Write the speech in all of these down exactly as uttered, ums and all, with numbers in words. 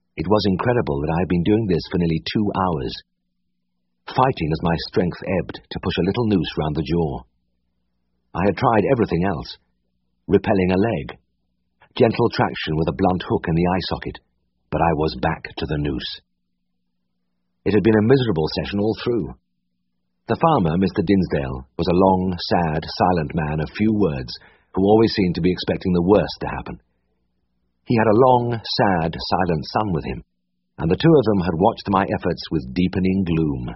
It was incredible that I had been doing this for nearly two hours, fighting as my strength ebbed to push a little noose round the jaw. I had tried everything else, repelling a leg, gentle traction with a blunt hook in the eye socket, but I was back to the noose. It had been a miserable session all through. The farmer, Mister Dinsdale, was a long, sad, silent man of few words, who always seemed to be expecting the worst to happen. He had a long, sad, silent son with him, and the two of them had watched my efforts with deepening gloom.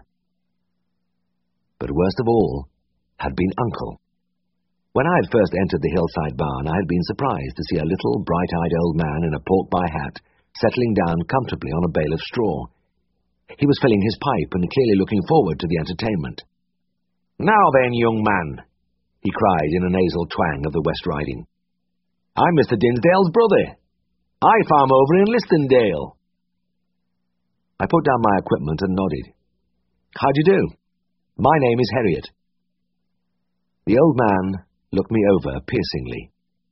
But worst of all had been Uncle. When I had first entered the hillside barn, I had been surprised to see a little, bright-eyed old man in a pork-pie hat settling down comfortably on a bale of straw. He was filling his pipe and clearly looking forward to the entertainment. "Now then, young man," he cried in a nasal twang of the West Riding. "I'm Mister Dinsdale's brother. I farm over in Listindale." I put down my equipment and nodded. "How do you do? My name is Harriet." The old man looked me over piercingly.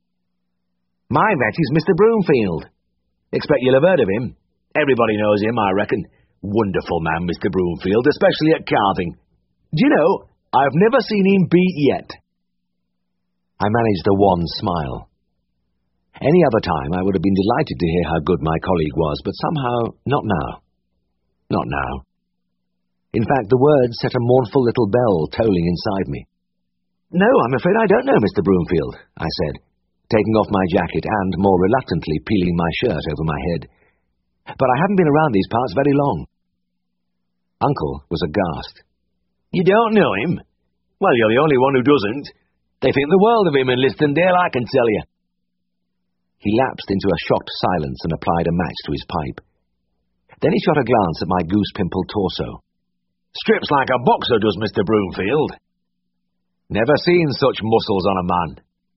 "My vet is Mister Broomfield. Expect you'll have heard of him. Everybody knows him, I reckon. Wonderful man, Mister Broomfield, especially at calving. Do you know, I've never seen him beat yet." I managed a wan smile. Any other time I would have been delighted to hear how good my colleague was, but somehow not now. Not now. In fact, the words set a mournful little bell tolling inside me. "No, I'm afraid I don't know Mister Broomfield," I said, taking off my jacket and, more reluctantly, peeling my shirt over my head. "But I haven't been around these parts very long." Uncle was aghast. "You don't know him? Well, you're the only one who doesn't. They think the world of him in Listindale, I can tell you." He lapsed into a shocked silence and applied a match to his pipe. Then he shot a glance at my goose-pimpled torso. "Strips like a boxer does Mister Broomfield. Never seen such muscles on a man."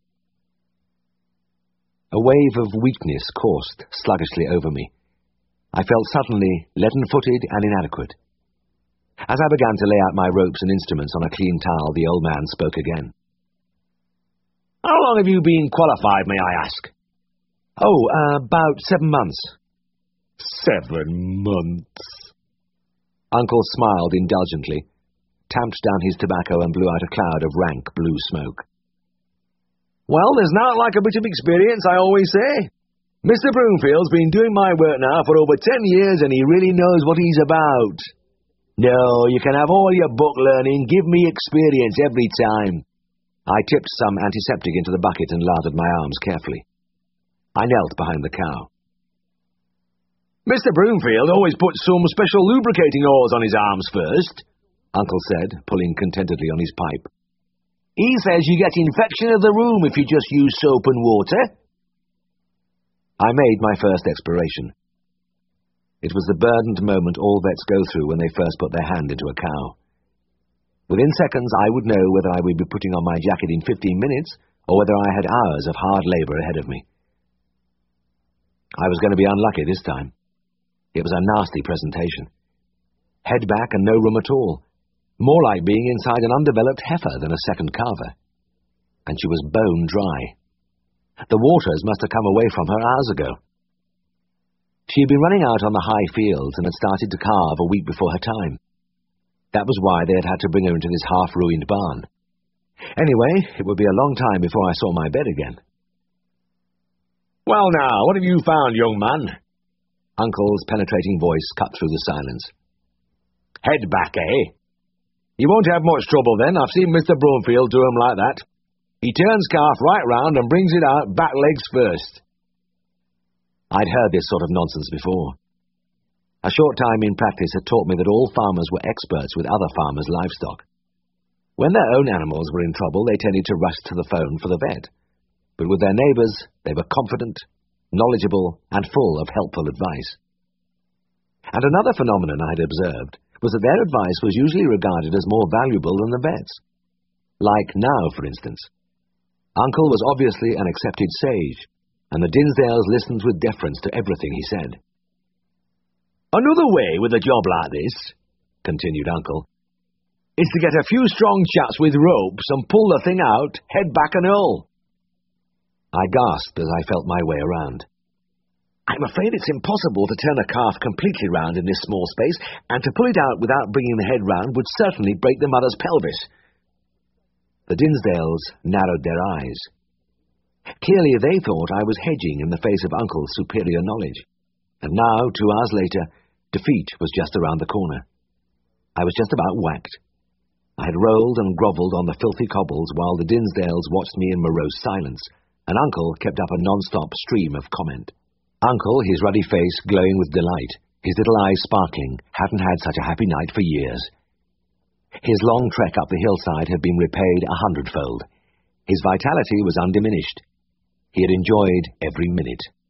A wave of weakness coursed sluggishly over me. I felt suddenly leaden-footed and inadequate. As I began to lay out my ropes and instruments on a clean towel, the old man spoke again. "How long have you been qualified, may I ask?" "Oh, uh, about seven months." "Seven months." Uncle smiled indulgently, tamped down his tobacco and blew out a cloud of rank blue smoke. "Well, there's not like a bit of experience, I always say. Mister Broomfield's been doing my work now for over ten years, and he really knows what he's about. No, you can have all your book learning, give me experience every time." I tipped some antiseptic into the bucket and lathered my arms carefully. I knelt behind the cow. "Mister Broomfield always puts some special lubricating oils on his arms first," Uncle said, pulling contentedly on his pipe. "He says you get infection of the room if you just use soap and water." I made my first exploration. It was the burdened moment all vets go through when they first put their hand into a cow. Within seconds I would know whether I would be putting on my jacket in fifteen minutes or whether I had hours of hard labour ahead of me. I was going to be unlucky this time. It was a nasty presentation. Head back and no room at all. More like being inside an undeveloped heifer than a second calver. And she was bone dry. The waters must have come away from her hours ago. She had been running out on the high fields and had started to calve a week before her time. That was why they had had to bring her into this half-ruined barn. Anyway, it would be a long time before I saw my bed again. "Well now, what have you found, young man?" Uncle's penetrating voice cut through the silence. "Head back, eh? You won't have much trouble then. I've seen Mister Broomfield do 'em like that. He turns calf right round and brings it out back legs first." I'd heard this sort of nonsense before. A short time in practice had taught me that all farmers were experts with other farmers' livestock. When their own animals were in trouble, they tended to rush to the phone for the vet. But with their neighbours, they were confident, knowledgeable, and full of helpful advice. And another phenomenon I had observed was that their advice was usually regarded as more valuable than the vet's. Like now, for instance. Uncle was obviously an accepted sage, and the Dinsdales listened with deference to everything he said. "Another way with a job like this," continued Uncle, "is to get a few strong chaps with ropes and pull the thing out, head back and all." I gasped as I felt my way around. I'm afraid it's impossible to turn a calf completely round in this small space, and to pull it out without bringing the head round would certainly break the mother's pelvis. The Dinsdales narrowed their eyes. Clearly they thought I was hedging in the face of Uncle's superior knowledge. And now, two hours later, defeat was just around the corner. I was just about whacked. I had rolled and grovelled on the filthy cobbles while the Dinsdales watched me in morose silence, and Uncle kept up a non-stop stream of comment. Uncle, his ruddy face glowing with delight, his little eyes sparkling, hadn't had such a happy night for years. His long trek up the hillside had been repaid a hundredfold. His vitality was undiminished. He had enjoyed every minute.